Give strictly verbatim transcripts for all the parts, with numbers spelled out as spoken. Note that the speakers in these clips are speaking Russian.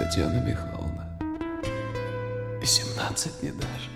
Татьяна Михайловна, и семнадцать не дашь.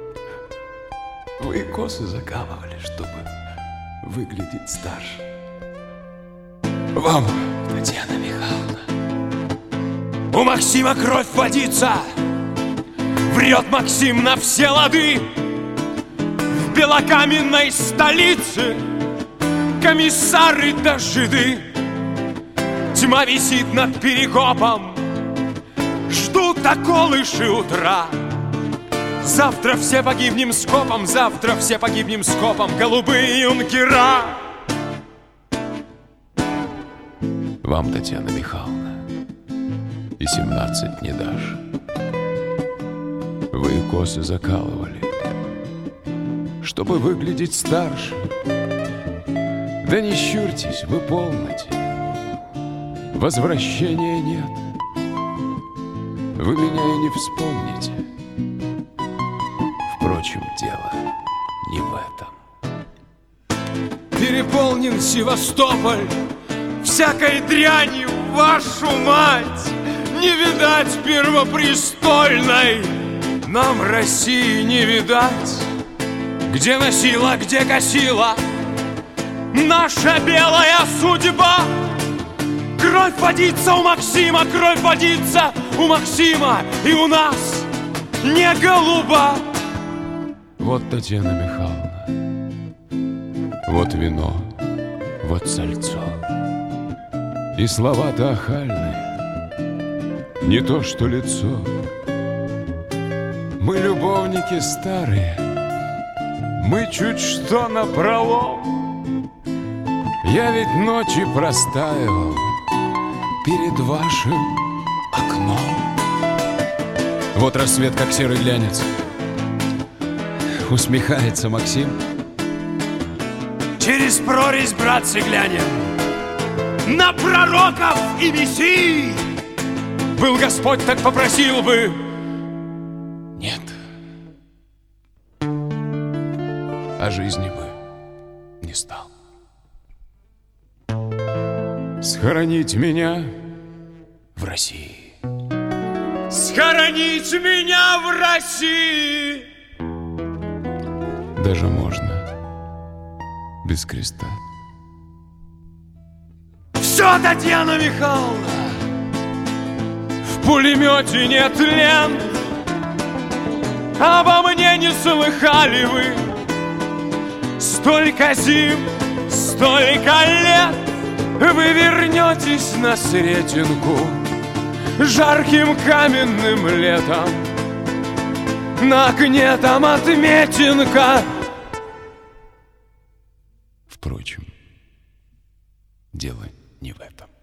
Вы косы закалывали, чтобы выглядеть старше. Вам, Татьяна Михайловна. У Максима кровь водится, врет Максим на все лады. В белокаменной столице комиссары да жиды. Тьма висит над Перекопом, ждут околыши утра. Завтра все погибнем скопом, завтра все погибнем скопом, голубые юнкера. Вам, Татьяна Михайловна, и семнадцать не дашь. Вы косы закалывали, чтобы выглядеть старше. Да не щурьтесь, вы полноте, возвращения нет. Вы меня и не вспомните. Впрочем, дело не в этом. Переполнен Севастополь всякой дрянью, вашу мать. Не видать первопрестольной, нам России не видать. Где носила, где косила наша белая судьба. Кровь водится у Максима, кровь водится у Максима, и у нас не голуба. Вот Татьяна Михайловна, вот вино, вот сальцо. И слова-то охальные, не то что лицо. Мы любовники старые, мы чуть что напролом. Я ведь ночи простаивал перед вашим окном. Вот рассвет, как серый глянец. Усмехается Максим. Через прорезь, братцы, глянем на пророков и мессий. Был Господь, так попросил бы. Нет. А жизни бы не стал. Схоронить меня в России. Схоронить меня в России. Даже можно без креста. Все, Татьяна Михайловна, в пулемете нет лент. Обо мне не слыхали вы. Столько зим, столько лет. Вы вернетесь на Сретенку жарким каменным летом. На окне там отметинка. Впрочем, дело не в этом.